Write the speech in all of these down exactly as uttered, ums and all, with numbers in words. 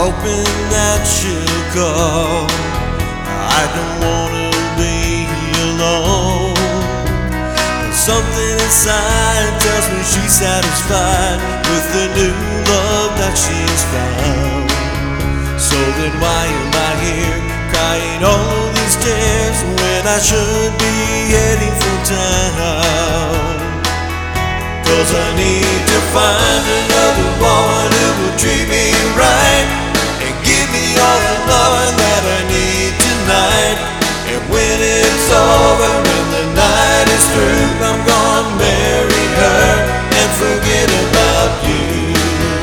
hoping that she'll call. I don't wanna be alone, but something inside tells me she's satisfied with the new love that she's found. So then why am I here crying all these tears when I should be heading for town? Cause I need to find another woman who will treat me right and give me all the loving that I need tonight. And when it's over and the night is through, I'm gonna marry her and forget about you.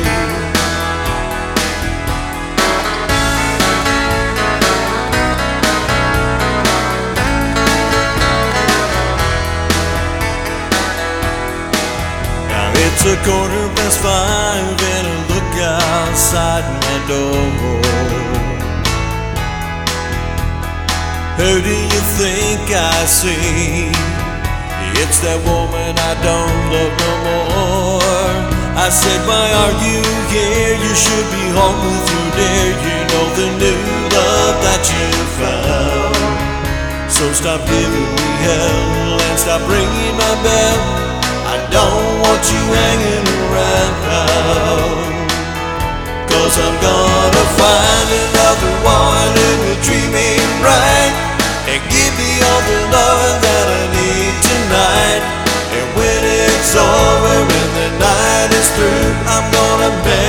It's a quarter past five and I look outside my door. Who do you think I see? It's that woman I don't love no more. I said, why are you here? You should be home with your dear. You know the new love that you found. So stop giving me hell and stop ringing my bell. I don't want you hanging around, cause I'm gonna find another one who will treat me right and give me all the love that I need tonight. And when it's over and the night is through, I'm gonna marry